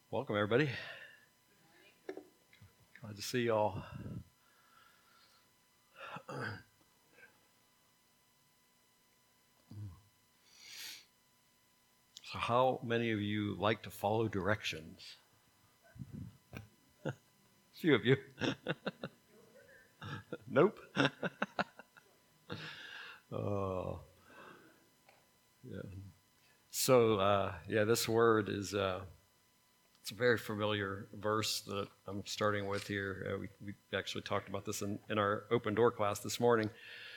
Welcome, everybody. Glad to see y'all. So how many of you like to follow directions? A few of you. Nope. Oh, yeah. So, this word is it's a very familiar verse that I'm starting with here. We actually talked about this in our open door class this morning.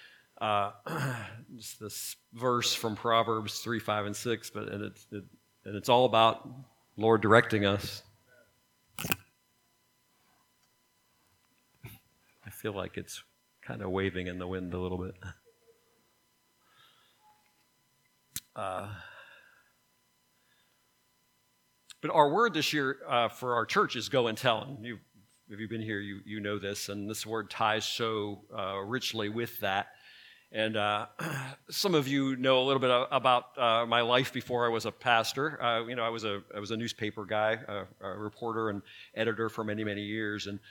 Just this verse from Proverbs 3, 5, and 6, and it's all about Lord directing us. I feel like it's kind of waving in the wind a little bit. But our word this year for our church is go and tell. And if you've been here, you know this, and this word ties so richly with that. And some of you know a little bit about my life before I was a pastor. I was a newspaper guy, a reporter and editor for many, many years, and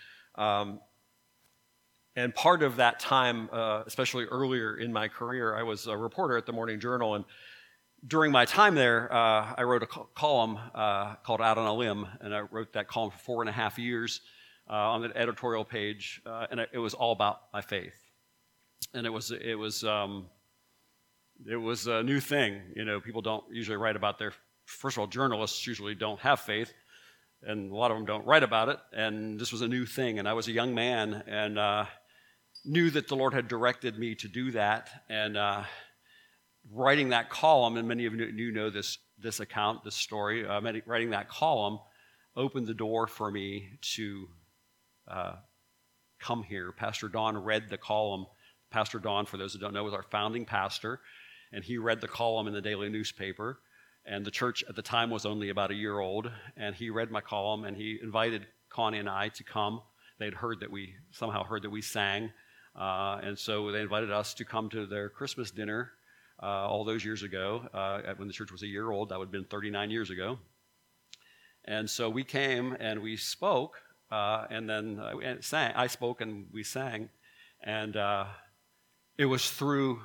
part of that time, especially earlier in my career, I was a reporter at the Morning Journal. And during my time there, I wrote a column called Out on a Limb, and I wrote that column for 4.5 years on the editorial page, and it was all about my faith. And it was a new thing. People don't usually write about their. First of all, journalists usually don't have faith, and a lot of them don't write about it. And this was a new thing, and I was a young man, and knew that the Lord had directed me to do that. And writing that column, and many of you know this account, this story. Writing that column opened the door for me to come here. Pastor Don read the column. Pastor Don, for those who don't know, was our founding pastor, and he read the column in the daily newspaper. And the church at the time was only about a year old, and he read my column, and he invited Connie and I to come. They'd somehow heard that we sang, and so they invited us to come to their Christmas dinner all those years ago, when the church was a year old. That would have been 39 years ago. And so we came and we spoke, and then sang. I spoke and we sang, and it was through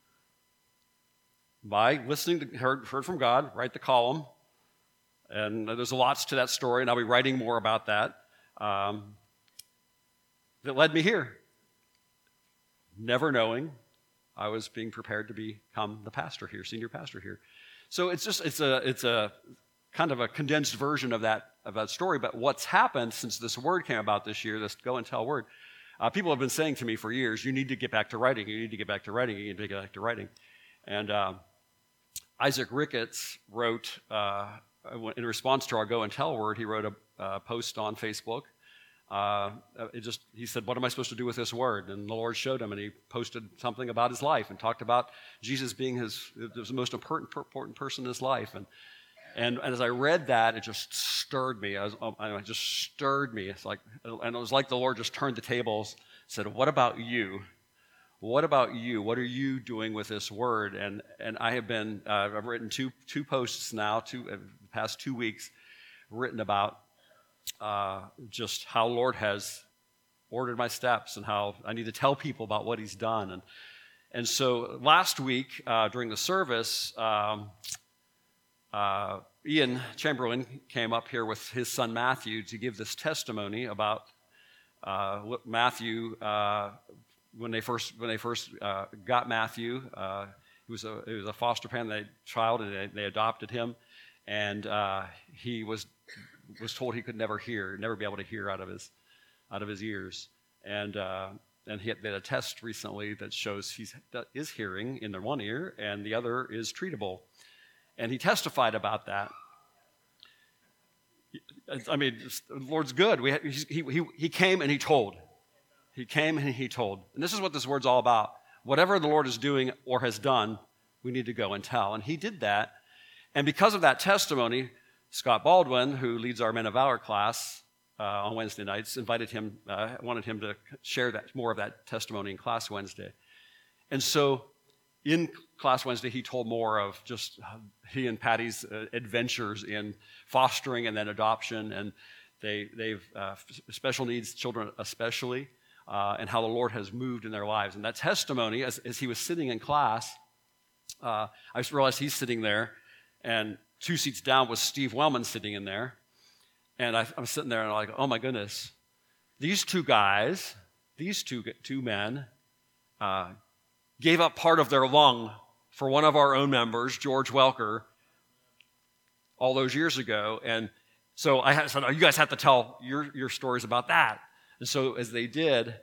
by listening to heard from God, write the column, and there's lots to that story, and I'll be writing more about that. That led me here, never knowing I was being prepared to become the pastor here, senior pastor here. So it's a kind of a condensed version of that story. But what's happened since this word came about this year, this go and tell word, people have been saying to me for years, you need to get back to writing, you need to get back to writing, you need to get back to writing. And Isaac Ricketts wrote, in response to our go and tell word, he wrote a post on Facebook. He said, what am I supposed to do with this word? And the Lord showed him, and he posted something about his life and talked about Jesus being the most important person in his life. And as I read that, it just stirred me. It just stirred me. It was like the Lord just turned the tables, said, what about you? What about you? What are you doing with this word? And I have been, I've written two posts now, the past 2 weeks, written about just how Lord has ordered my steps and how I need to tell people about what he's done. And so last week during the service, Ian Chamberlain came up here with his son Matthew to give this testimony about Matthew. When they first got Matthew, he was a foster parent child, and they adopted him, and he was told he could never be able to hear out of his ears, and they had a test recently that shows he is hearing in the one ear, and the other is treatable, and he testified about that. I mean, the Lord's good. He came and he told. He came and he told. And this is what this word's all about. Whatever the Lord is doing or has done, we need to go and tell. And he did that. And because of that testimony, Scott Baldwin, who leads our Men of Valor class on Wednesday nights, wanted him to share more of that testimony in class Wednesday. And so in class Wednesday, he told more of just he and Patty's adventures in fostering and then adoption, and they've special needs children especially, and how the Lord has moved in their lives. And that testimony, as he was sitting in class, I just realized he's sitting there, and 2 seats down was Steve Wellman sitting in there. And I'm sitting there and I'm like, oh my goodness, these two guys, these two men, gave up part of their lung for one of our own members, George Welker, all those years ago. And so I said, oh, you guys have to tell your stories about that. And so as they did,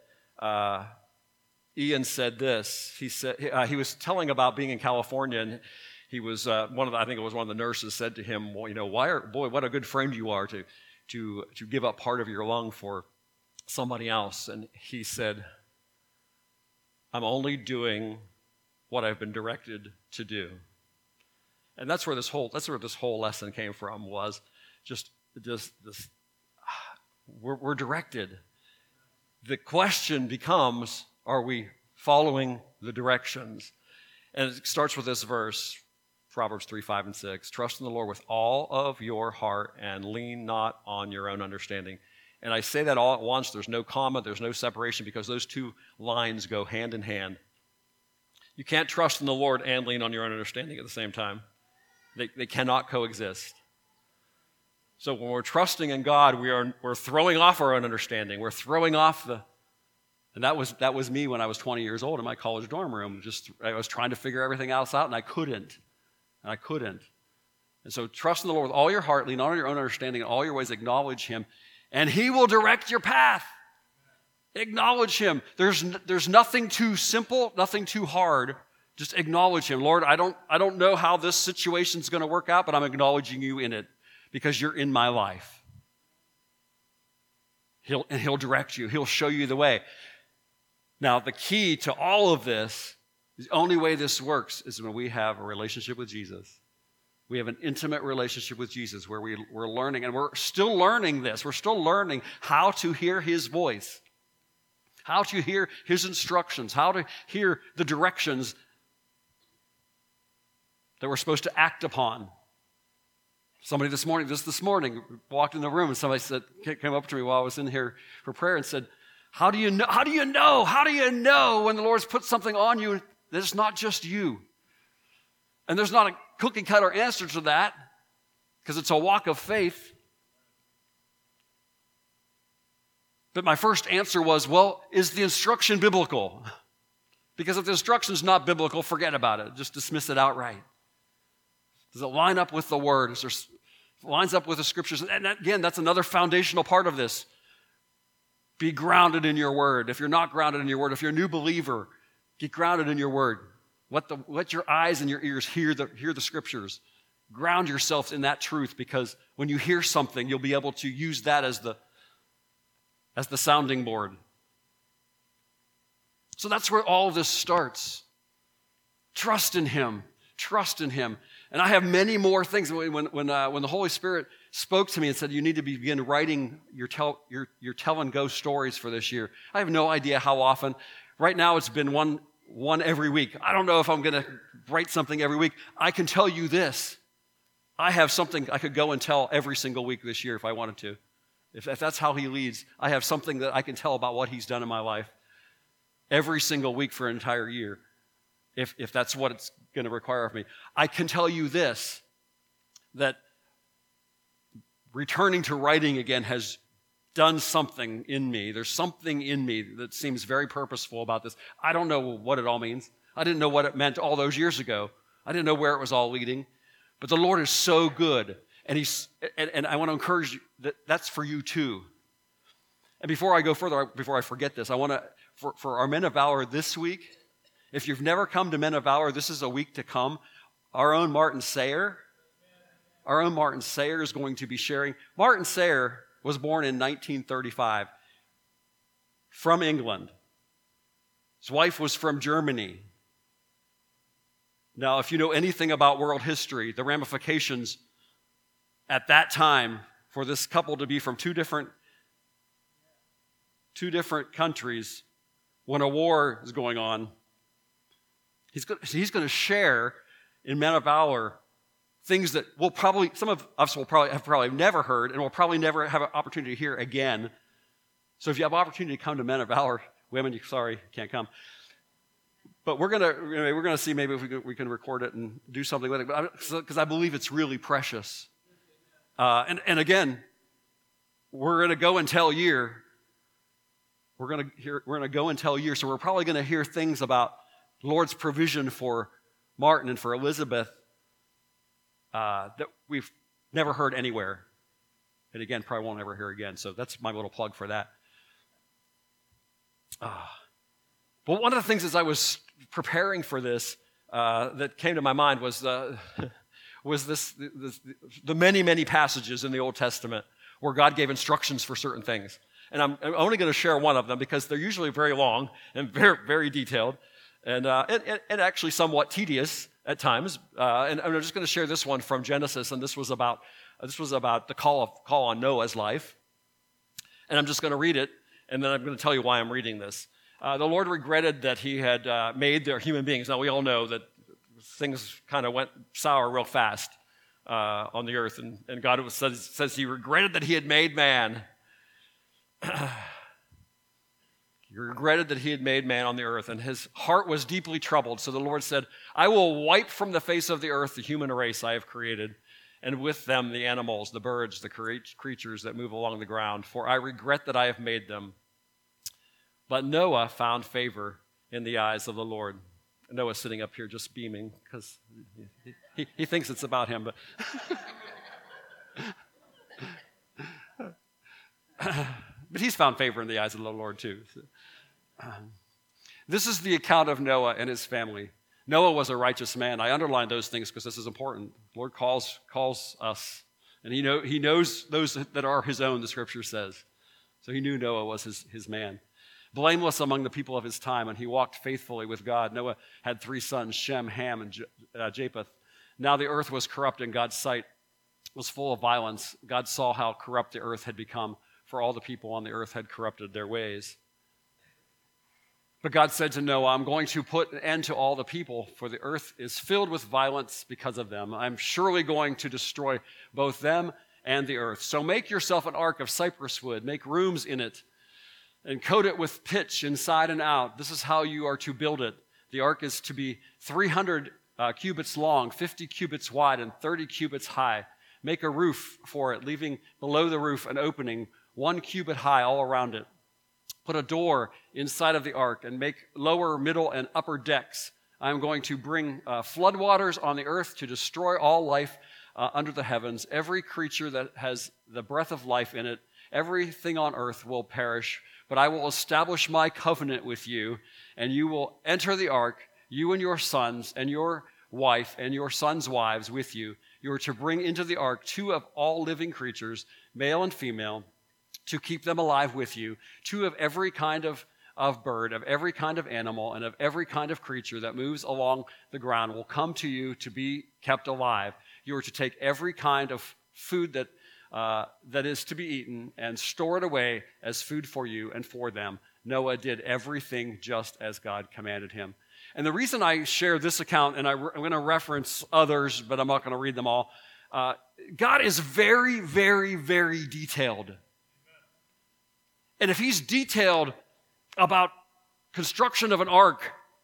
Ian said this. He said he was telling about being in California, and he was I think it was one of the nurses said to him, well, what a good friend you are to give up part of your lung for somebody else. And he said, I'm only doing what I've been directed to do. And that's where this whole lesson came from, was just this. We're directed. The question becomes, are we following the directions? And it starts with this verse, Proverbs 3, 5, and 6. Trust in the Lord with all of your heart and lean not on your own understanding. And I say that all at once. There's no comma, there's no separation, because those two lines go hand in hand. You can't trust in the Lord and lean on your own understanding at the same time. They cannot coexist. So when we're trusting in God, we're throwing off our own understanding. We're throwing off and that was me when I was 20 years old in my college dorm room. I was trying to figure everything else out, and I couldn't. And so trust in the Lord with all your heart, lean on your own understanding, in all your ways acknowledge Him, and He will direct your path. Acknowledge Him. There's nothing too simple, nothing too hard. Just acknowledge Him. Lord, I don't know how this situation's going to work out, but I'm acknowledging You in it because You're in my life. He'll direct you. He'll show you the way. Now, the key to all of this, the only way this works is when we have a relationship with Jesus. We have an intimate relationship with Jesus where we're learning, and we're still learning this. We're still learning how to hear His voice, how to hear His instructions, how to hear the directions that we're supposed to act upon. Somebody this morning walked in the room, and somebody came up to me while I was in here for prayer and said, How do you know when the Lord's put something on you that it's not just you? And there's not a cookie cutter answer to that, because it's a walk of faith. But my first answer was, well, is the instruction biblical? Because if the instruction's not biblical, forget about it. Just dismiss it outright. Does it line up with the Word? Lines up with the Scriptures? And again, that's another foundational part of this. Be grounded in your Word. If you're not grounded in your Word, if you're a new believer, get grounded in your Word. Let your eyes and your ears hear the Scriptures. Ground yourself in that truth, because when you hear something, you'll be able to use that as the sounding board. So that's where all of this starts. Trust in Him. Trust in Him. And I have many more things. When the Holy Spirit spoke to me and said, you need to begin writing your tell and go stories for this year, I have no idea how often. Right now it's been one every week. I don't know if I'm going to write something every week. I can tell you this. I have something I could go and tell every single week this year if I wanted to. If that's how He leads, I have something that I can tell about what He's done in my life every single week for an entire year, if that's what it's going to require of me. I can tell you this, that returning to writing again has done something in me. There's something in me that seems very purposeful about this. I don't know what it all means. I didn't know what it meant all those years ago. I didn't know where it was all leading. But the Lord is so good. And I want to encourage you that that's for you too. And before I go further, before I forget this, I want to, for our Men of Valor this week, if you've never come to Men of Valor, this is a week to come. Our own Martin Sayer is going to be sharing. Martin Sayer was born in 1935 from England. His wife was from Germany. Now, if you know anything about world history, the ramifications at that time for this couple to be from two different countries when a war is going on He's going to share in Men of Valor things that some of us will probably never heard and will probably never have an opportunity to hear again. So if you have opportunity to come to Men of Valor, women, sorry, can't come. But we're gonna see maybe if we can record it and do something with it. Because I believe it's really precious. And again, we're gonna go and tell year. We're gonna go and tell year. So we're probably gonna hear things about the Lord's provision for Martin and for Elizabeth that we've never heard anywhere. And again, probably won't ever hear again. So that's my little plug for that. But one of the things as I was preparing for this that came to my mind was the many, many passages in the Old Testament where God gave instructions for certain things. And I'm only going to share one of them because they're usually very long and very, very detailed and actually somewhat tedious at times. And I'm just going to share this one from Genesis, and this was about the call on Noah's life. And I'm just going to read it, and then I'm going to tell you why I'm reading this. The Lord regretted that he had made their human beings. Now, we all know that things kind of went sour real fast on the earth, and God says he regretted that he had made man. He regretted that he had made man on the earth, and his heart was deeply troubled. So the Lord said, I will wipe from the face of the earth the human race I have created, and with them the animals, the birds, the creatures that move along the ground, for I regret that I have made them. But Noah found favor in the eyes of the Lord. Noah's sitting up here just beaming because he thinks it's about him. But he's found favor in the eyes of the Lord too. This is the account of Noah and his family. Noah was a righteous man. I underline those things because this is important. The Lord calls us, and he knows those that are his own, the scripture says. So he knew Noah was his man. Blameless among the people of his time, and he walked faithfully with God. Noah had 3 sons, Shem, Ham, and Japheth. Now the earth was corrupt in God's sight, was full of violence. God saw how corrupt the earth had become, for all the people on the earth had corrupted their ways. But God said to Noah, I'm going to put an end to all the people, for the earth is filled with violence because of them. I'm surely going to destroy both them and the earth. So make yourself an ark of cypress wood, make rooms in it, and coat it with pitch inside and out. This is how you are to build it. The ark is to be 300 cubits long, 50 cubits wide, and 30 cubits high. Make a roof for it, leaving below the roof an opening 1 cubit high all around it. Put a door inside of the ark and make lower, middle, and upper decks. I'm going to bring floodwaters on the earth to destroy all life under the heavens. Every creature that has the breath of life in it, everything on earth will perish. But I will establish my covenant with you, and you will enter the ark, you and your sons, and your wife, and your sons' wives with you. You are to bring into the ark 2 of all living creatures, male and female, to keep them alive with you, 2 of every kind of bird, of every kind of animal, and of every kind of creature that moves along the ground will come to you to be kept alive. You are to take every kind of food that is to be eaten and store it away as food for you and for them. Noah did everything just as God commanded him. And the reason I share this account, and I'm going to reference others, but I'm not going to read them all. God is very, very, very detailed. And if he's detailed about construction of an ark,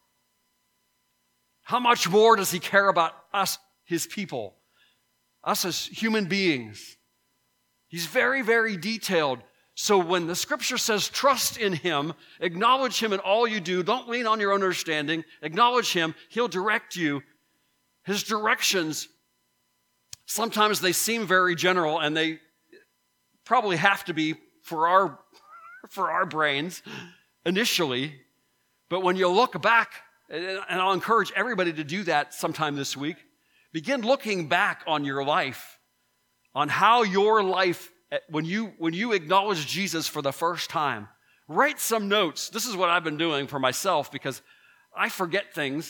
how much more does he care about us, his people, us as human beings? He's very, very detailed. So when the scripture says trust in him, acknowledge him in all you do, don't lean on your own understanding, acknowledge him, he'll direct you. His directions, sometimes they seem very general, and they probably have to be for our brains initially. But when you look back, and I'll encourage everybody to do that sometime this week, begin looking back on your life, on how your life, when you acknowledge Jesus for the first time, write some notes. This is what I've been doing for myself because I forget things,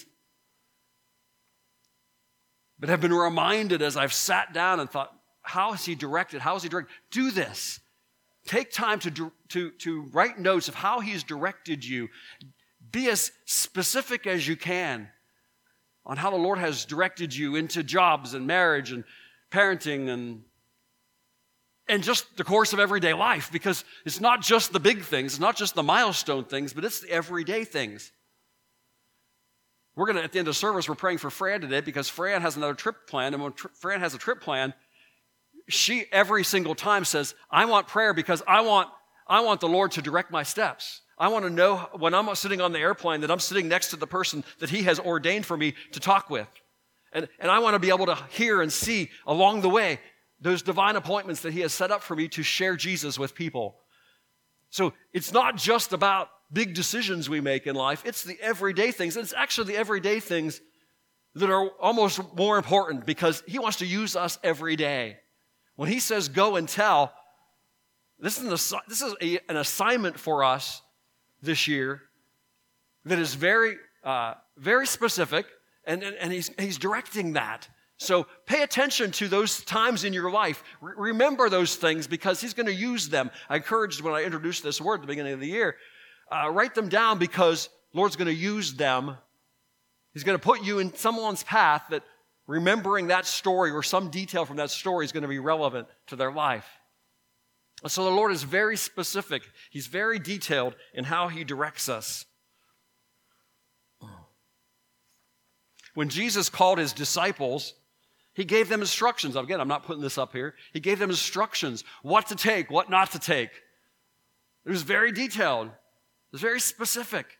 but have been reminded as I've sat down and thought, how is he directed? How is he directed? Do this. Take time to write notes of how he's directed you. Be as specific as you can. on how the Lord has directed you into jobs and marriage and parenting and just the course of everyday life, because it's not just the big things, it's not just the milestone things, but it's the everyday things. We're going to, at the end of service, we're praying for Fran today because Fran has another trip planned, and when Fran has a trip plan, she every single time says, I want prayer because I want the Lord to direct my steps. I want to know when I'm sitting on the airplane that I'm sitting next to the person that He has ordained for me to talk with. And I want to be able to hear and see along the way those divine appointments that He has set up for me to share Jesus with people. So it's not just about big decisions we make in life. It's the everyday things. And it's actually the everyday things that are almost more important because He wants to use us every day. When He says go and tell, this is an assignment for us this year that is very, very specific, and he's directing that. So pay attention to those times in your life. Remember those things because He's going to use them. I encouraged when I introduced this word at the beginning of the year, write them down because Lord's going to use them. He's going to put you in someone's path that remembering that story or some detail from that story is going to be relevant to their life. And so the Lord is very specific. He's very detailed in how He directs us. When Jesus called His disciples, He gave them instructions. Again, I'm not putting this up here. He gave them instructions, what to take, what not to take. It was very detailed. It was very specific.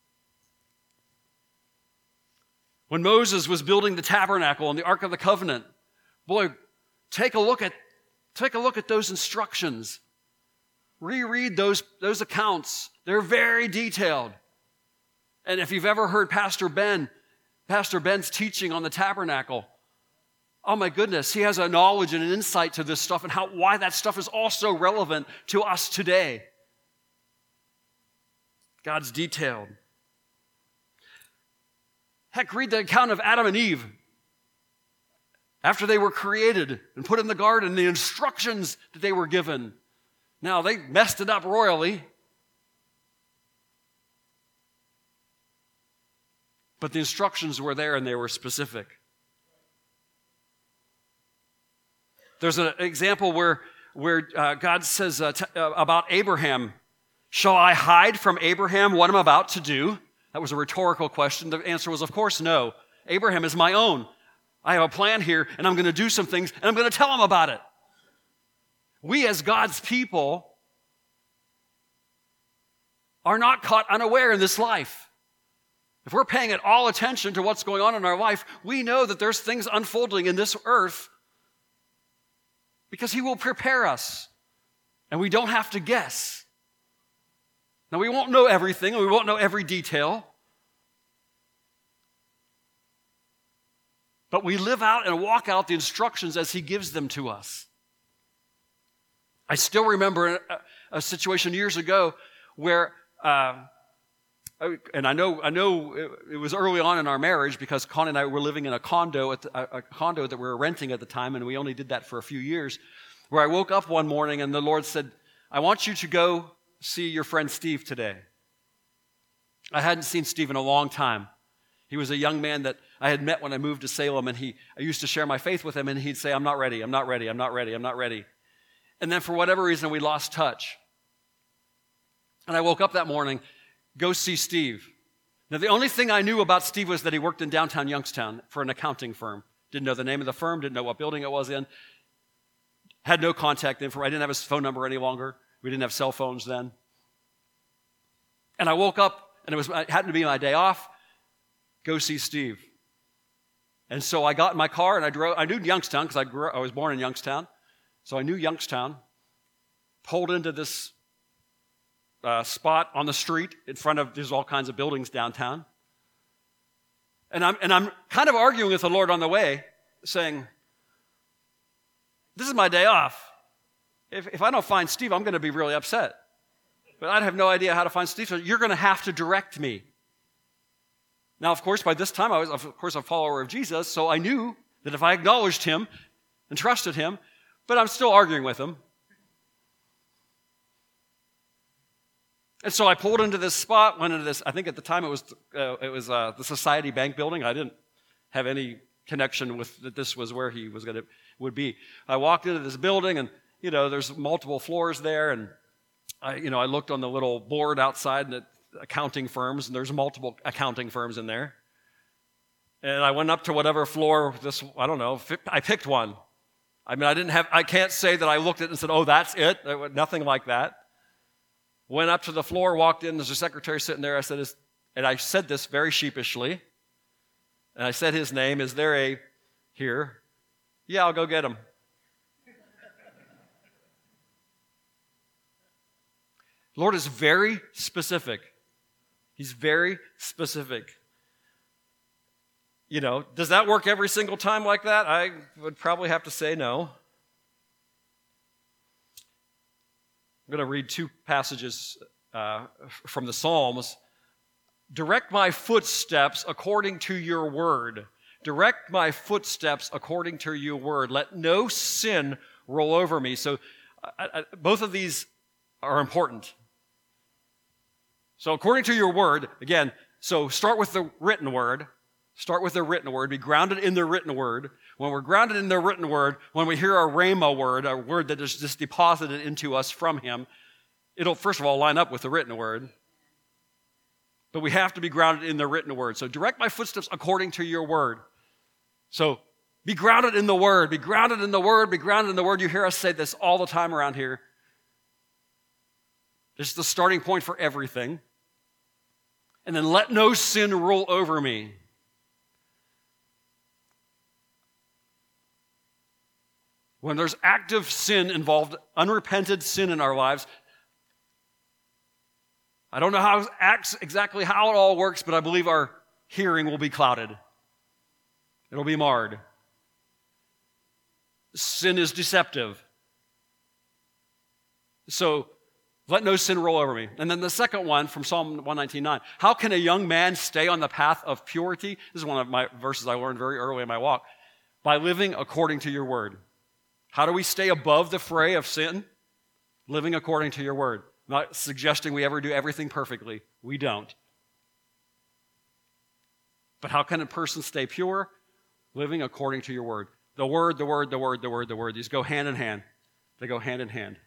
When Moses was building the tabernacle and the Ark of the Covenant, boy, take a look at those instructions. Reread those accounts. They're very detailed. And if you've ever heard Pastor Ben's teaching on the tabernacle, oh my goodness, he has a knowledge and an insight to this stuff and why that stuff is also relevant to us today. God's detailed. Heck, read the account of Adam and Eve. After they were created and put in the garden, the instructions that they were given. Now, they messed it up royally. But the instructions were there and they were specific. There's an example where God says about Abraham, shall I hide from Abraham what I'm about to do? That was a rhetorical question. The answer was, of course, no. Abraham is my own. I have a plan here, and I'm going to do some things, and I'm going to tell him about it. We as God's people are not caught unaware in this life. If we're paying at all attention to what's going on in our life, we know that there's things unfolding in this earth because He will prepare us, and we don't have to guess. Now, we won't know everything, and we won't know every detail, but we live out and walk out the instructions as He gives them to us. I still remember a situation years ago where, and I know it was early on in our marriage because Connie and I were living in a condo that we were renting at the time, and we only did that for a few years, where I woke up one morning and the Lord said, I want you to go see your friend Steve today. I hadn't seen Steve in a long time. He was a young man that I had met when I moved to Salem, and I used to share my faith with him, and he'd say, I'm not ready, I'm not ready, I'm not ready, I'm not ready. And then for whatever reason, we lost touch. And I woke up that morning, go see Steve. Now, the only thing I knew about Steve was that he worked in downtown Youngstown for an accounting firm. Didn't know the name of the firm, didn't know what building it was in. Had no contact info. I didn't have his phone number any longer. We didn't have cell phones then. And I woke up, and it happened to be my day off. Go see Steve. And so I got in my car and I drove. I knew Youngstown because I was born in Youngstown. So I knew Youngstown. Pulled into this spot on the street in front of, there's all kinds of buildings downtown. And I'm kind of arguing with the Lord on the way, saying, this is my day off. If I don't find Steve, I'm going to be really upset. But I have no idea how to find Steve, so you're going to have to direct me. Now, of course, by this time, I was, of course, a follower of Jesus, so I knew that if I acknowledged Him and trusted Him, but I'm still arguing with Him. And so I pulled into this spot, went into this, I think at the time it was the Society Bank building. I didn't have any connection with that this was where he would be. I walked into this building, and there's multiple floors there, and I looked on the little board outside and accounting firms, and there's multiple accounting firms in there. And I went up to whatever floor I picked one. I mean, I can't say that I looked at it and said, oh, that's it. Nothing like that. Went up to the floor, walked in, there's a secretary sitting there. I said this very sheepishly. And I said his name. Is there a here? Yeah, I'll go get him. Lord is very specific. He's very specific. Does that work every single time like that? I would probably have to say no. I'm going to read two passages from the Psalms. Direct my footsteps according to your word. Direct my footsteps according to your word. Let no sin roll over me. So both of these are important. So according to your word, again, so start with the written word. Start with the written word. Be grounded in the written word. When we're grounded in the written word, when we hear a rhema word, a word that is just deposited into us from him, it'll first of all line up with the written word. But we have to be grounded in the written word. So direct my footsteps according to your word. So be grounded in the word. Be grounded in the word. Be grounded in the word. You hear us say this all the time around here. This is the starting point for everything. And then let no sin roll over me. When there's active sin involved, unrepented sin in our lives, I don't know exactly how it all works, but I believe our hearing will be clouded. It'll be marred. Sin is deceptive. So let no sin roll over me. And then the second one from Psalm 119:9. How can a young man stay on the path of purity? This is one of my verses I learned very early in my walk. By living according to your word. How do we stay above the fray of sin? Living according to your word. I'm not suggesting we ever do everything perfectly. We don't. But how can a person stay pure? Living according to your word. The word, the word, the word, the word, the word. These go hand in hand. They go hand in hand.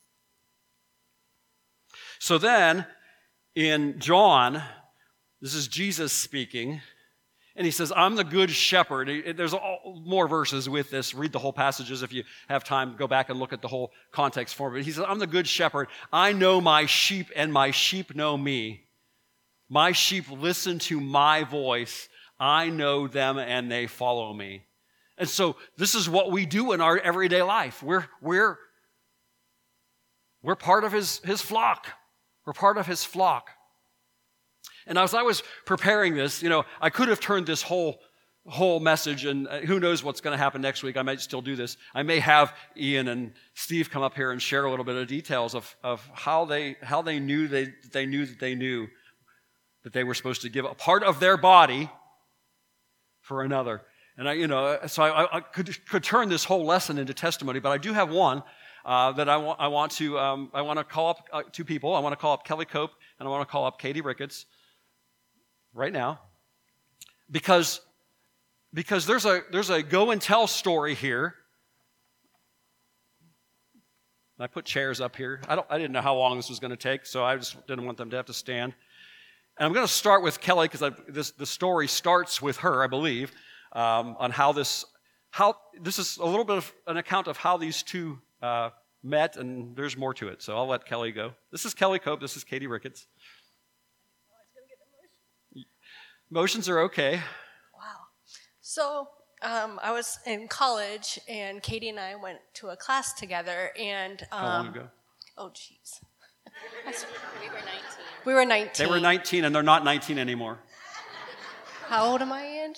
So then, in John, this is Jesus speaking. And he says, I'm the good shepherd. There's more verses with this. Read the whole passages if you have time. Go back and look at the whole context for it. But he says, I'm the good shepherd. I know my sheep, and my sheep know me. My sheep listen to my voice. I know them, and they follow me. And so this is what we do in our everyday life. We're part of his flock. We're part of his flock. And as I was preparing this, I could have turned this whole message, and who knows what's going to happen next week. I might still do this. I may have Ian and Steve come up here and share a little bit of details of how they knew that they were supposed to give a part of their body for another. And I could turn this whole lesson into testimony, but I do have one that I want to call up two people. I want to call up Kelly Cope, and I want to call up Katie Ricketts. Right now, because there's a go and tell story here. I put chairs up here. I didn't know how long this was going to take, so I just didn't want them to have to stand. And I'm going to start with Kelly because the story starts with her, I believe, on how this is a little bit of an account of how these two met, and there's more to it. So I'll let Kelly go. This is Kelly Cope. This is Katie Ricketts. Emotions are okay. Wow. So I was in college, and Katie and I went to a class together. And how long ago? Oh, jeez. We were 19. We were 19. They were 19, and they're not 19 anymore. How old am I, Ange?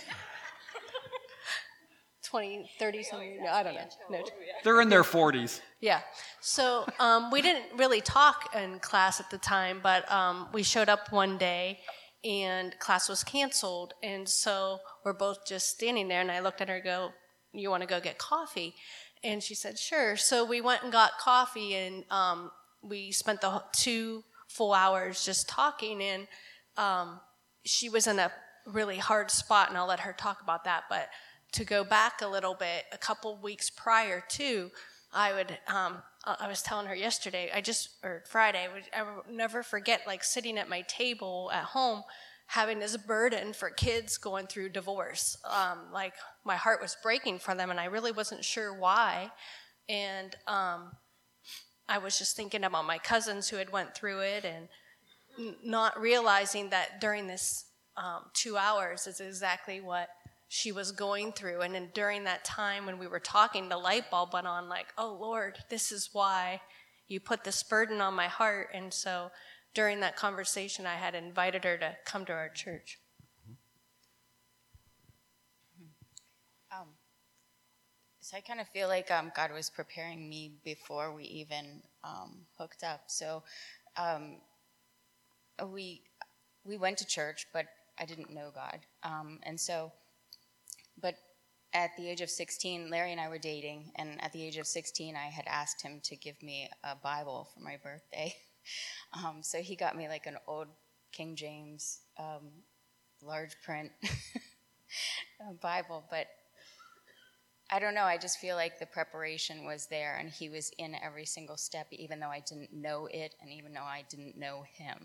20, 30 something. No, I don't know. No. They're in their 40s. Yeah. So we didn't really talk in class at the time, but we showed up one day, and class was canceled. And so we're both just standing there, and I looked at her and go, you want to go get coffee? And she said, sure. So we went and got coffee, and we spent the 2 full hours just talking. And she was in a really hard spot, and I'll let her talk about that. But to go back a little bit, a couple weeks prior to, I was telling her yesterday, or Friday, I would never forget, like, sitting at my table at home, having this burden for kids going through divorce. Like, my heart was breaking for them, and I really wasn't sure why. And I was just thinking about my cousins who had went through it, and not realizing that during this 2 hours is exactly what she was going through. And then during that time when we were talking, the light bulb went on, like, oh, Lord, this is why you put this burden on my heart. And so during that conversation, I had invited her to come to our church. So I kind of feel like God was preparing me before we even hooked up. So we went to church, but I didn't know God. But at the age of 16, Larry and I were dating, and at the age of 16, I had asked him to give me a Bible for my birthday. So he got me like an old King James large print Bible, but I don't know, I just feel like the preparation was there, and he was in every single step, even though I didn't know it, and even though I didn't know him.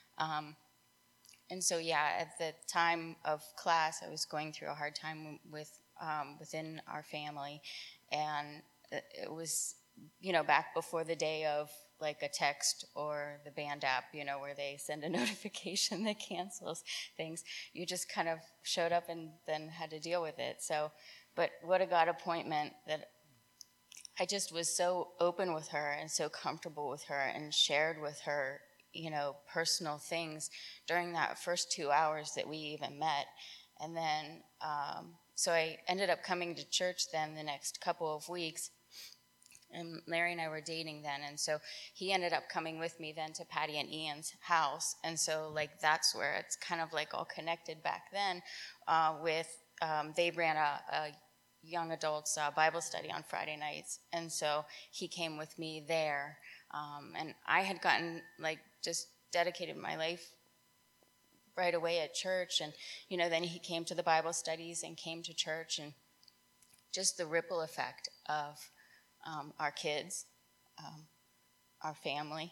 And so, yeah, at the time of class, I was going through a hard time within our family, and it was, back before the day of like a text or the band app, where they send a notification that cancels things. You just kind of showed up and then had to deal with it. So, but what a God appointment that I just was so open with her and so comfortable with her and shared with her, personal things during that first 2 hours that we even met. And then, so I ended up coming to church then the next couple of weeks. And Larry and I were dating then, and so he ended up coming with me then to Patty and Ian's house. And so, like, that's where it's kind of like all connected back then they ran a young adults Bible study on Friday nights. And so he came with me there. And I had gotten, like, just dedicated my life right away at church. And, then he came to the Bible studies and came to church, and just the ripple effect of our kids, our family.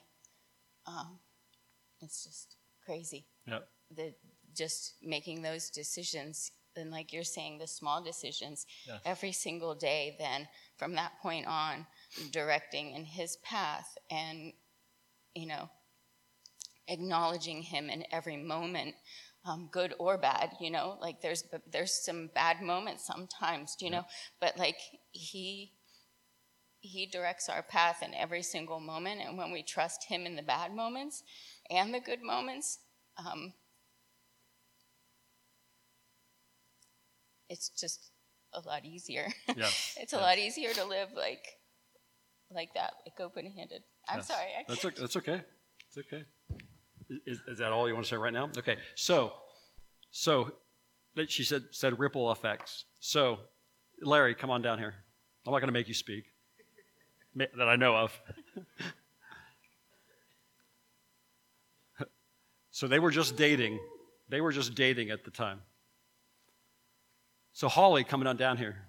It's just crazy. Yep. Just making those decisions, and like you're saying, the small decisions Yes. every single day, then from that point on, directing in his path and, acknowledging him in every moment, good or bad, like there's some bad moments sometimes, but like he directs our path in every single moment. And when we trust him in the bad moments and the good moments, it's just a lot easier. Yes. It's a lot easier to live like that, like open-handed. I'm Yes. sorry. That's okay. It's okay. Is that all you want to say right now? Okay. So she said ripple effects. So, Larry, come on down here. I'm not going to make you speak that I know of. So they were just dating. They were just dating at the time. So Holly, coming on down here.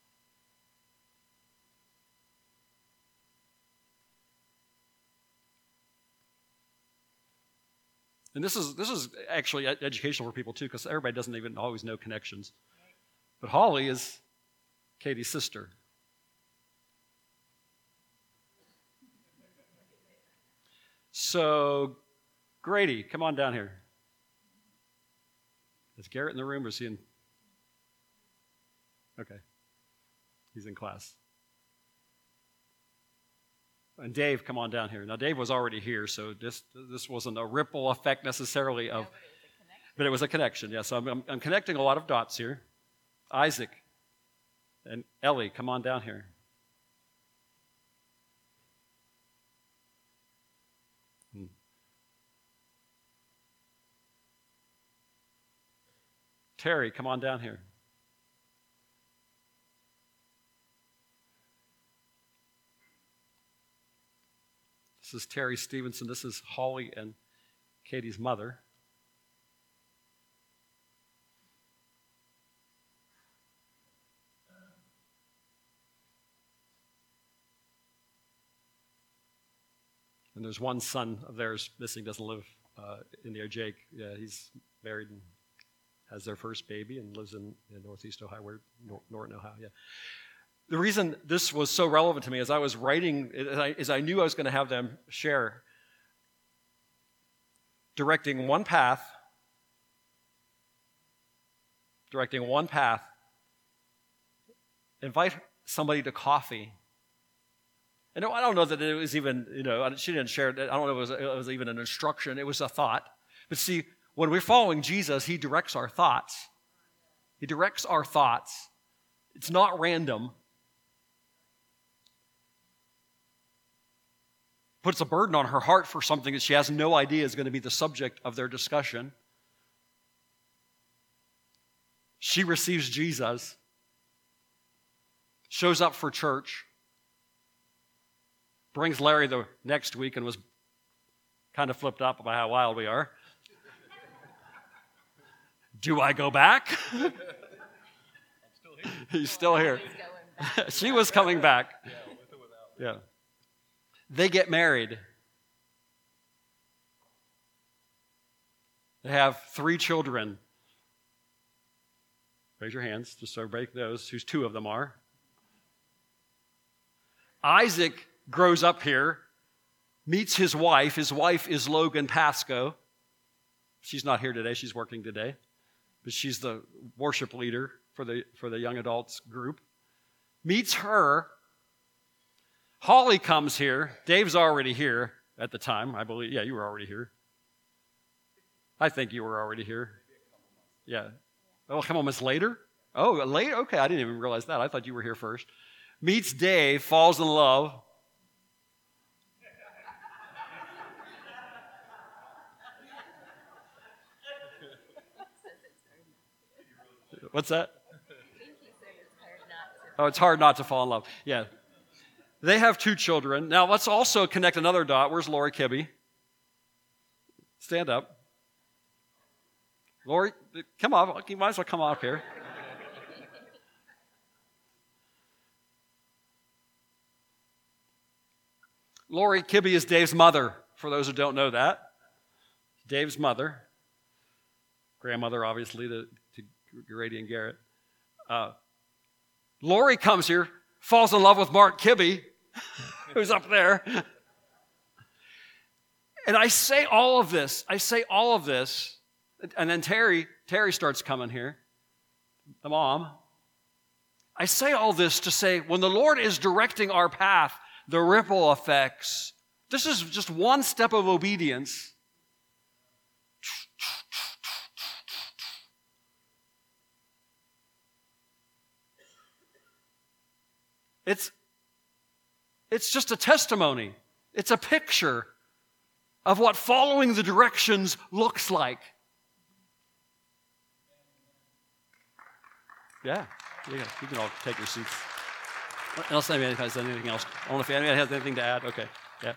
And this is actually educational for people too, because everybody doesn't even always know connections. But Holly is Katie's sister. So, Grady, come on down here. Is Garrett in the room, or is he in? Okay. He's in class. And Dave, come on down here. Now, Dave was already here, so this wasn't a ripple effect necessarily of, but it was a connection. Yeah, so I'm connecting a lot of dots here. Isaac and Ellie, come on down here. Terry, come on down here. This is Terry Stevenson. This is Holly and Katie's mother. And there's one son of theirs missing, doesn't live in there, Jake. Yeah, he's married and has their first baby and lives in Northeast Ohio, Norton, Ohio, yeah. The reason this was so relevant to me as I was writing, is I knew I was going to have them share, directing one path, invite somebody to coffee. And I don't know that it was even, she didn't share it. I don't know if it was even an instruction. It was a thought. But see, when we're following Jesus, he directs our thoughts. He directs our thoughts. It's not random. Puts a burden on her heart for something that she has no idea is going to be the subject of their discussion. She receives Jesus, shows up for church, brings Larry the next week and was kind of flipped up by how wild we are. Do I go back? I'm still here. He's still here. She was coming back. Yeah, with or without. Yeah. They get married. They have 3 children. Raise your hands, just so everybody knows who 2 of them are. Isaac grows up here, meets his wife. His wife is Logan Pasco. She's not here today. She's working today. But she's the worship leader for the young adults group. Meets her. Holly comes here. Dave's already here at the time, I believe. Yeah, you were already here. I think you were already here. Yeah. Oh, a couple months later? Oh, later? Okay, I didn't even realize that. I thought you were here first. Meets Dave, falls in love. What's that? Oh, it's hard not to fall in love. Yeah. They have 2 children. Now, let's also connect another dot. Where's Lori Kibbe? Stand up. Lori, come on. You might as well come up here. Lori Kibbe is Dave's mother, for those who don't know that. Dave's mother. Grandmother, obviously, to Grady and Garrett. Lori comes here, falls in love with Mark Kibbe, who's up there. And I say all of this, and then Terry starts coming here, the mom. I say all this to say, when the Lord is directing our path, the ripple effects, this is just one step of obedience. It's just a testimony. It's a picture of what following the directions looks like. Yeah, you can all take your seats. Unless anybody has anything else. I don't know if anybody has anything to add. Okay, yeah.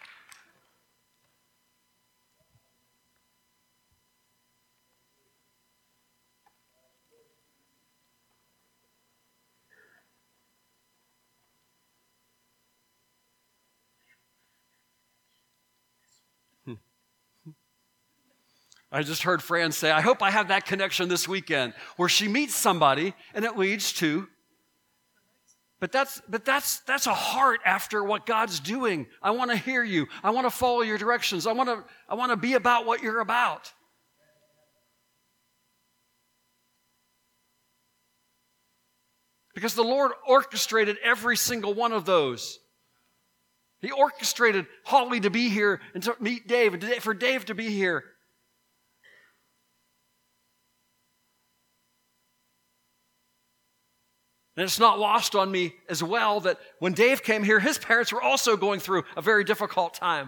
I just heard Fran say, I hope I have that connection this weekend where she meets somebody and it leads to, but that's a heart after what God's doing. I want to hear you. I want to follow your directions. I want to be about what you're about. Because the Lord orchestrated every single one of those. He orchestrated Holly to be here and to meet Dave, and for Dave to be here. And it's not lost on me as well that when Dave came here, his parents were also going through a very difficult time.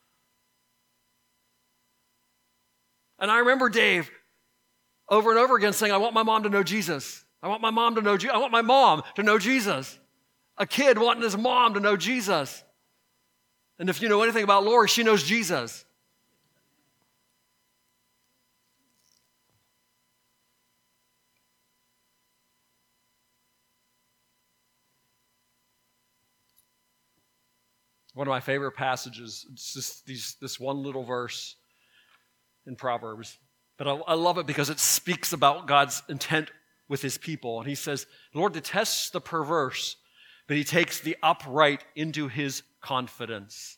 And I remember Dave over and over again saying, I want my mom to know Jesus. I want my mom to know Jesus. I want my mom to know Jesus. A kid wanting his mom to know Jesus. And if you know anything about Lori, she knows Jesus. One of my favorite passages, it's just this one little verse in Proverbs. But I love it because it speaks about God's intent with his people. And he says, the Lord detests the perverse, but he takes the upright into his confidence.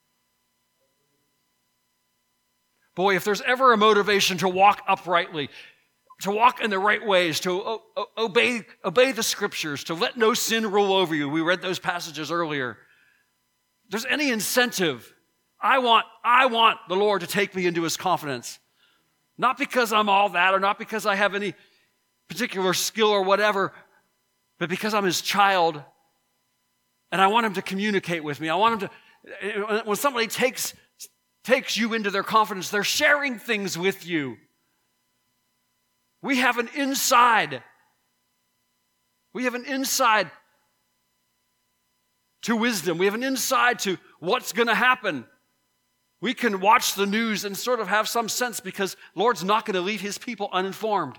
Boy, if there's ever a motivation to walk uprightly, to walk in the right ways, to obey the scriptures, to let no sin rule over you. We read those passages earlier. If there's any incentive, I want the Lord to take me into his confidence. Not because I'm all that or not because I have any particular skill or whatever, but because I'm his child and I want him to communicate with me. I want him to, when somebody takes you into their confidence, they're sharing things with you. We have an inside. We have an inside to wisdom. We have an inside to what's going to happen. We can watch the news and sort of have some sense because Lord's not going to leave his people uninformed.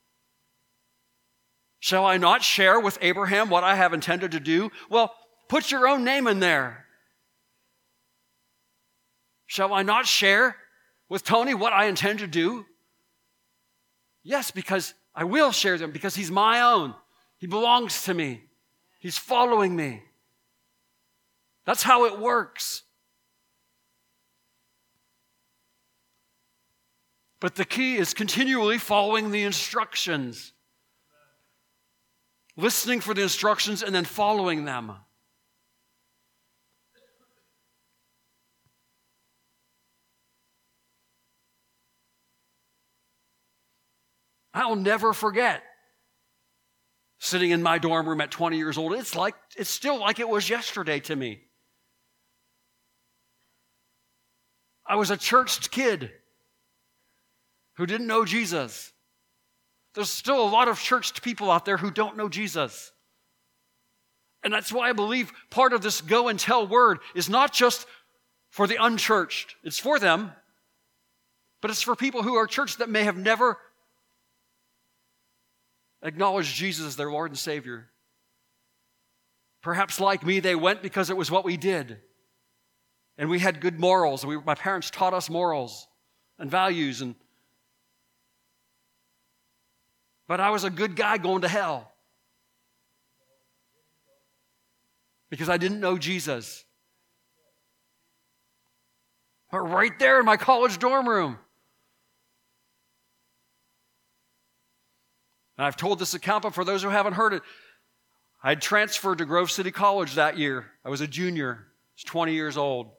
Shall I not share with Abraham what I have intended to do? Well, put your own name in there. Shall I not share with Tony what I intend to do? Yes, because I will share them because he's my own. He belongs to me. He's following me. That's how it works. But the key is continually following the instructions. Listening for the instructions and then following them. I'll never forget sitting in my dorm room at 20 years old. It's still like it was yesterday to me. I was a churched kid who didn't know Jesus. There's still a lot of churched people out there who don't know Jesus. And that's why I believe part of this go and tell word is not just for the unchurched. It's for them, but it's for people who are churched that may have never acknowledged Jesus as their Lord and Savior. Perhaps like me, they went because it was what we did. And we had good morals. My parents taught us morals and values. But I was a good guy going to hell because I didn't know Jesus. But right there in my college dorm room. And I've told this account, but for those who haven't heard it, I had transferred to Grove City College that year. I was a junior. I was 20 years old.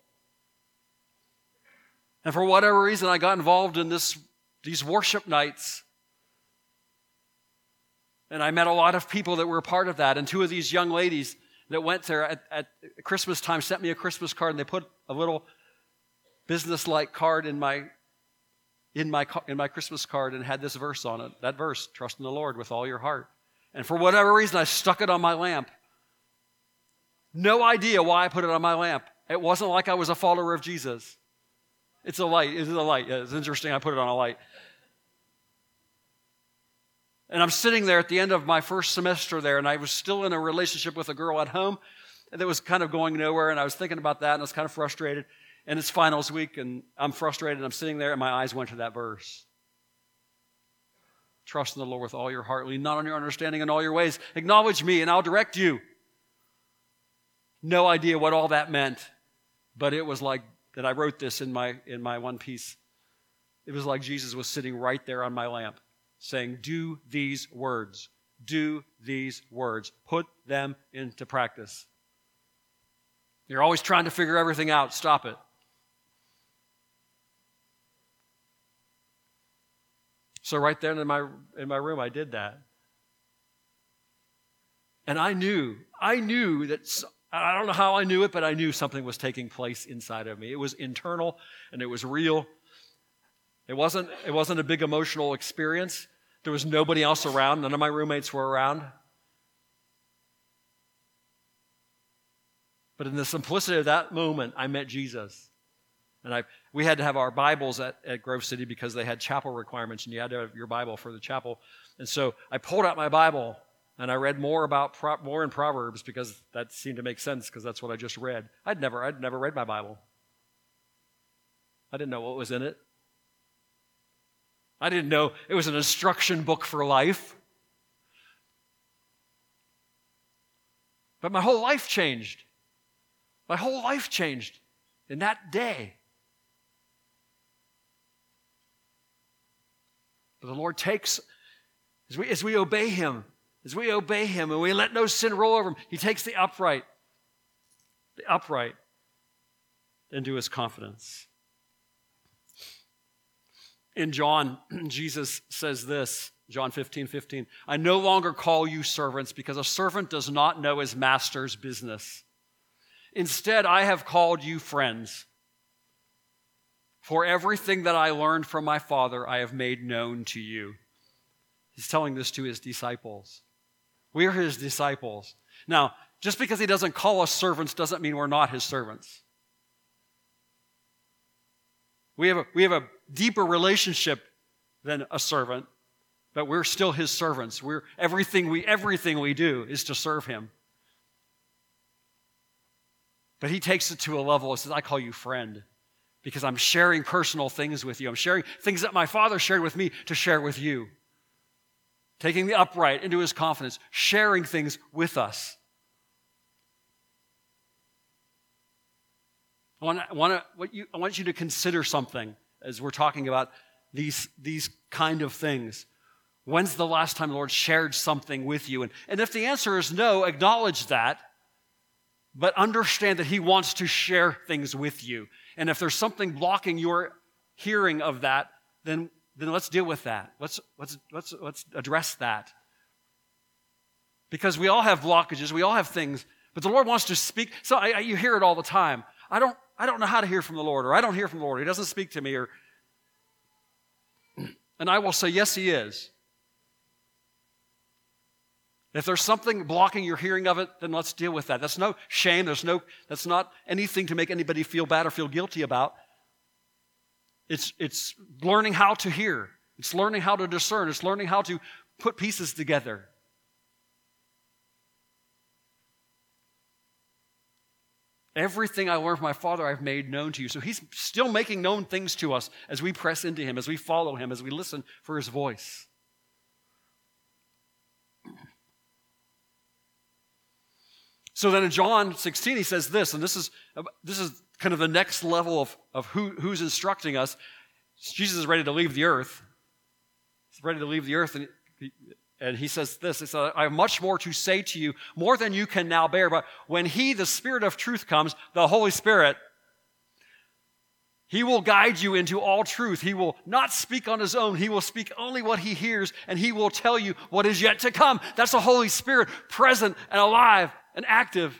And for whatever reason, I got involved in these worship nights. And I met a lot of people that were a part of that. And two of these young ladies that went there at Christmas time sent me a Christmas card, and they put a little business-like card in my Christmas card and had this verse on it. That verse, trust in the Lord with all your heart. And for whatever reason, I stuck it on my lamp. No idea why I put it on my lamp. It wasn't like I was a follower of Jesus. It's a light. It's a light. Yeah, it's interesting I put it on a light. And I'm sitting there at the end of my first semester there, and I was still in a relationship with a girl at home that was kind of going nowhere, and I was thinking about that, and I was kind of frustrated. And it's finals week, and I'm frustrated, and I'm sitting there, and my eyes went to that verse. Trust in the Lord with all your heart. Lean not on your understanding in all your ways. Acknowledge me, and I'll direct you. No idea what all that meant, but it was like that I wrote this in my one piece. It was like Jesus was sitting right there on my lamp, saying, do these words. Do these words. Put them into practice. You're always trying to figure everything out. Stop it. So right there in my room, I did that. And I knew that, I don't know how I knew it, but I knew something was taking place inside of me. It was internal and it was real. It wasn't a big emotional experience. There was nobody else around. None of my roommates were around. But in the simplicity of that moment, I met Jesus. And we had to have our Bibles at Grove City because they had chapel requirements, and you had to have your Bible for the chapel. And so I pulled out my Bible, And I read more in Proverbs because that seemed to make sense because that's what I just read. I'd never read my Bible. I didn't know what was in it. I didn't know it was an instruction book for life. But my whole life changed. My whole life changed in that day. But the Lord takes, as we obey Him, and we let no sin roll over Him, He takes the upright into His confidence. In John, Jesus says this, John 15:15, I no longer call you servants because a servant does not know his master's business. Instead, I have called you friends. For everything that I learned from my Father, I have made known to you. He's telling this to His disciples. We are His disciples. Now, just because He doesn't call us servants doesn't mean we're not His servants. We have a deeper relationship than a servant, but we're still His servants. Everything we do is to serve Him. But He takes it to a level and says, I call you friend because I'm sharing personal things with you. I'm sharing things that my Father shared with me to share with you. Taking the upright into His confidence, sharing things with us. I want you to consider something as we're talking about these kind of things. When's the last time the Lord shared something with you? And if the answer is no, acknowledge that, but understand that He wants to share things with you. And if there's something blocking your hearing of that, then let's deal with that. Let's address that. Because we all have blockages, we all have things, but the Lord wants to speak. So you hear it all the time. I don't know how to hear from the Lord, or I don't hear from the Lord. He doesn't speak to me, and I will say, yes, He is. If there's something blocking your hearing of it, then let's deal with that. That's no shame. That's not anything to make anybody feel bad or feel guilty about. It's learning how to hear. It's learning how to discern. It's learning how to put pieces together. Everything I learned from my Father I've made known to you. So He's still making known things to us as we press into Him, as we follow Him, as we listen for His voice. So then in John 16 He says this, and this is kind of the next level of who's instructing us. Jesus is ready to leave the earth. He's ready to leave the earth, and He says this, He says, I have much more to say to you, more than you can now bear. But when He, the Spirit of truth, comes, the Holy Spirit, He will guide you into all truth. He will not speak on His own. He will speak only what He hears, and He will tell you what is yet to come. That's the Holy Spirit, present and alive and active.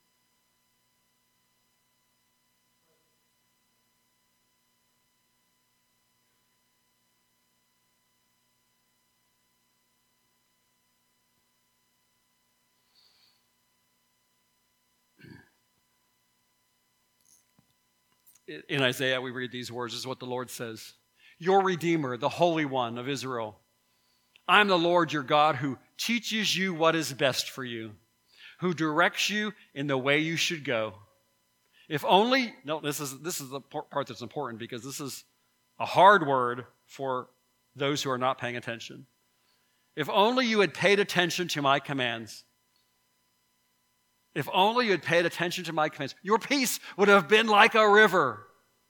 In Isaiah, we read these words. This is what the Lord says. Your Redeemer, the Holy One of Israel. I am the Lord your God who teaches you what is best for you, who directs you in the way you should go. If only, no, this is the part that's important because this is a hard word for those who are not paying attention. If only you had paid attention to my commands. If only you had paid attention to my commands, your peace would have been like a river.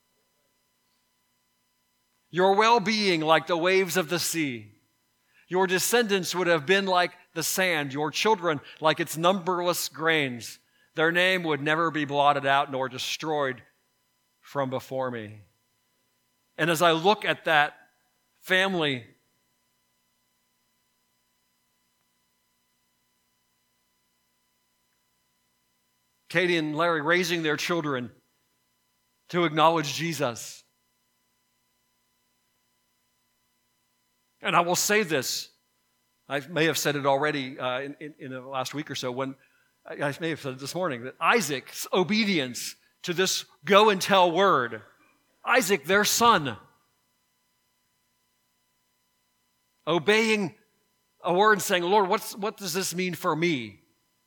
Your well-being like the waves of the sea. Your descendants would have been like the sand, your children like its numberless grains. Their name would never be blotted out nor destroyed from before me. And as I look at that family, Katie and Larry raising their children to acknowledge Jesus. And I will say this. I may have said it already in the last week or so. When I may have said it this morning, that Isaac's obedience to this go and tell word, Isaac, their son, obeying a word and saying, Lord, what does this mean for me?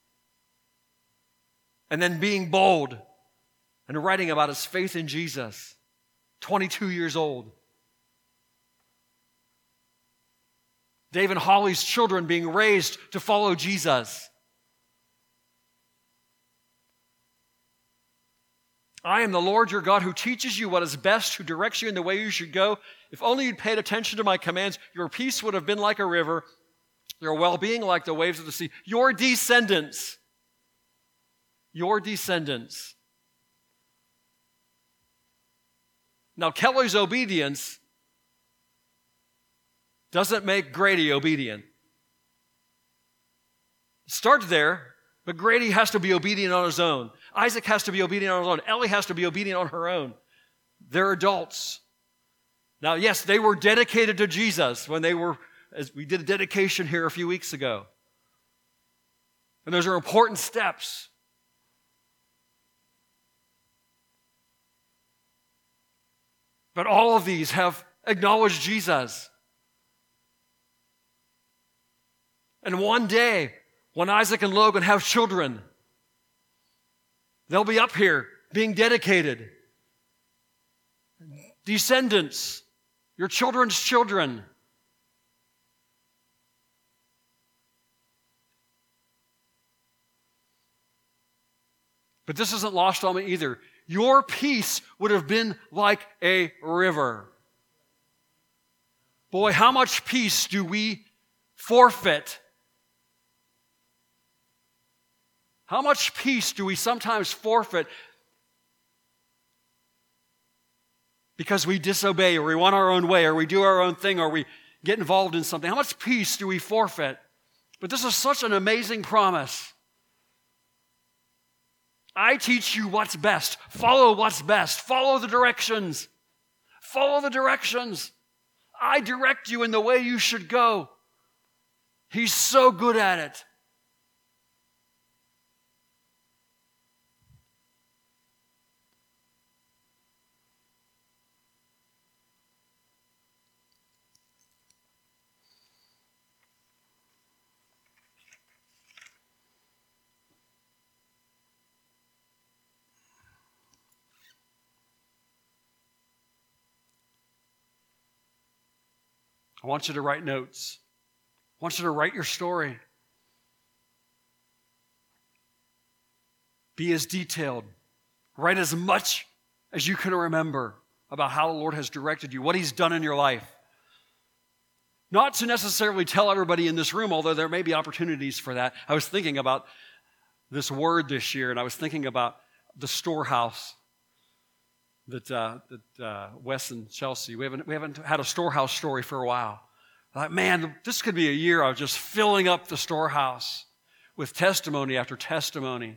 And then being bold and writing about his faith in Jesus, 22 years old. Dave and Holly's children being raised to follow Jesus. I am the Lord your God who teaches you what is best, who directs you in the way you should go. If only you'd paid attention to my commands, your peace would have been like a river, your well-being like the waves of the sea. Your descendants. Now, Kelly's obedience doesn't make Grady obedient. Start there, but Grady has to be obedient on his own. Isaac has to be obedient on his own. Ellie has to be obedient on her own. They're adults. Now, yes, they were dedicated to Jesus when they were, as we did a dedication here a few weeks ago. And those are important steps. But all of these have acknowledged Jesus. And one day, when Isaac and Logan have children, they'll be up here being dedicated. Descendants, your children's children. But this isn't lost on me either. Your peace would have been like a river. Boy, how much peace do we forfeit? How much peace do we sometimes forfeit because we disobey, or we want our own way, or we do our own thing, or we get involved in something? How much peace do we forfeit? But this is such an amazing promise. I teach you what's best. Follow what's best. Follow the directions. Follow the directions. I direct you in the way you should go. He's so good at it. I want you to write notes. I want you to write your story. Be as detailed. Write as much as you can remember about how the Lord has directed you, what He's done in your life. Not to necessarily tell everybody in this room, although there may be opportunities for that. I was thinking about this word this year, and I was thinking about the storehouse. That Wes and Chelsea, we haven't had a storehouse story for a while. Like, man, this could be a year of just filling up the storehouse with testimony after testimony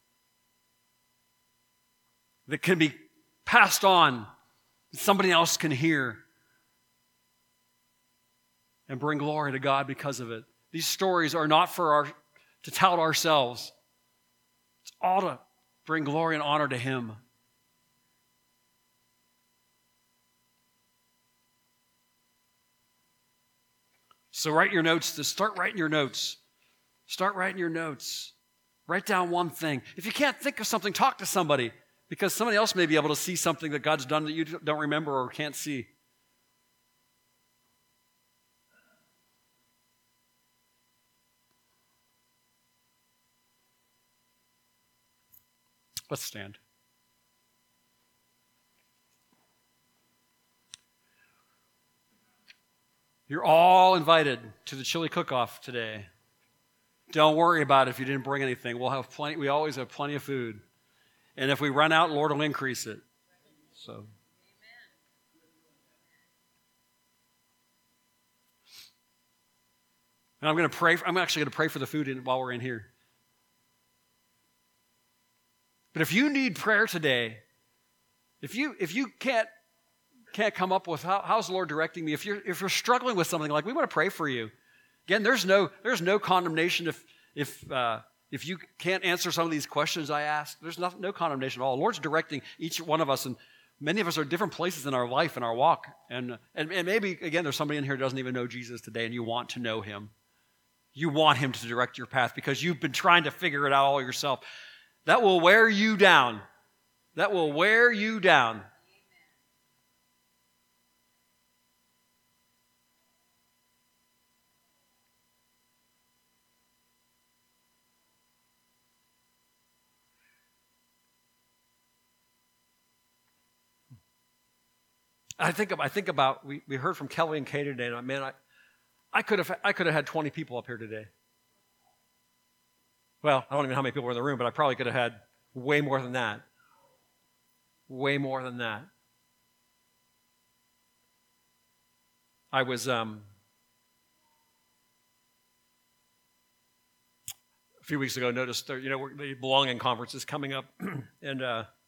that can be passed on, somebody else can hear and bring glory to God because of it. These stories are not to tout ourselves. It's all to bring glory and honor to Him. So write your notes. Start writing your notes. Start writing your notes. Write down one thing. If you can't think of something, talk to somebody, because somebody else may be able to see something that God's done that you don't remember or can't see. Let's stand. You're all invited to the chili cook-off today. Don't worry about it if you didn't bring anything. We'll have plenty. We always have plenty of food. And if we run out, Lord will increase it. So. And I'm going to pray. I'm actually going to pray for the food while we're in here. But if you need prayer today, if you can't come up with how's the Lord directing me, if you're struggling with something, like, we want to pray for you. Again, there's no condemnation if you can't answer some of these questions I asked. There's no condemnation at all. The Lord's directing each one of us, and many of us are at different places in our life and our walk. And maybe, again, there's somebody in here who doesn't even know Jesus today, and you want to know Him. You want him to direct your path because you've been trying to figure it out all yourself. That will wear you down. That will wear you down. I think about we heard from Kelly and Kay today, and man, I could have had 20 people up here today. Well, I don't even know how many people were in the room, but I probably could have had way more than that. Way more than that. I was a few weeks ago noticed the Belonging Conference is coming up, and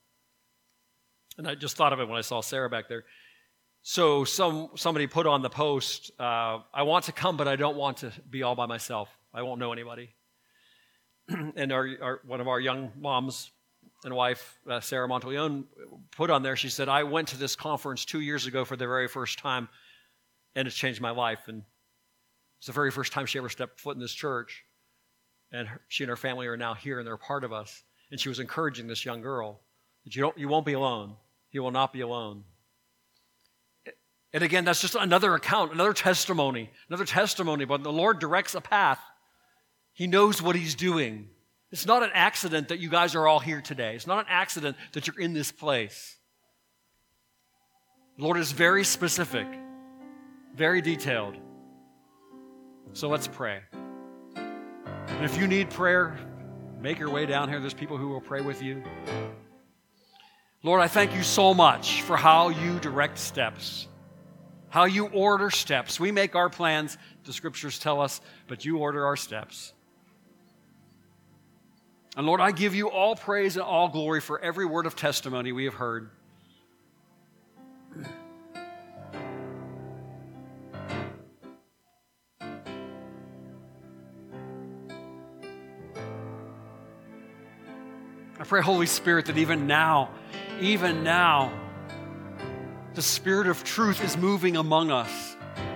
I just thought of it when I saw Sarah back there. So somebody put on the post, I want to come, but I don't want to be all by myself. I won't know anybody. And one of our young moms and wife, Sarah Monteleone, put on there, she said, I went to this conference 2 years ago for the very first time, and it's changed my life. And it's the very first time she ever stepped foot in this church. And she and her family are now here, and they're a part of us. And she was encouraging this young girl that you won't be alone. You will not be alone. And again, that's just another account, another testimony. But the Lord directs a path. He knows what he's doing. It's not an accident that you guys are all here today. It's not an accident that you're in this place. The Lord is very specific, very detailed. So let's pray. And if you need prayer, make your way down here. There's people who will pray with you. Lord, I thank you so much for how you direct steps, how you order steps. We make our plans, the scriptures tell us, but you order our steps. And Lord, I give you all praise and all glory for every word of testimony we have heard. I pray, Holy Spirit, that even now, the Spirit of truth is moving among us,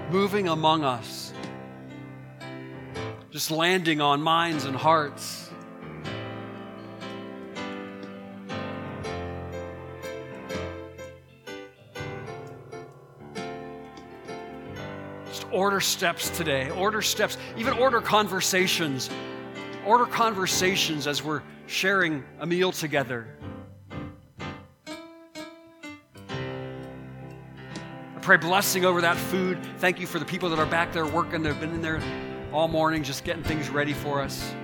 just landing on minds and hearts. Just order steps today, even order conversations as we're sharing a meal together. I pray blessing over that food. Thank you for the people that are back there working. They've been in there all morning just getting things ready for us.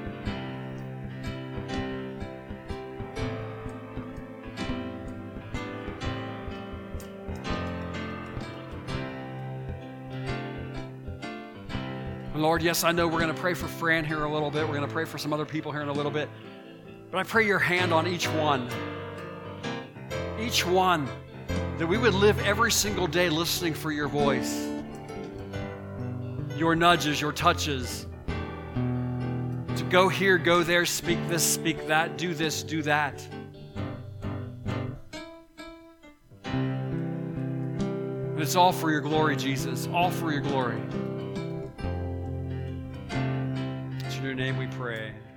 And Lord, yes, I know we're going to pray for Fran here a little bit. We're going to pray for some other people here in a little bit. But I pray your hand on each one, that we would live every single day listening for your voice, your nudges, your touches, to go here, go there, speak this, speak that, do this, do that. And it's all for your glory, Jesus, all for your glory. In your name we pray.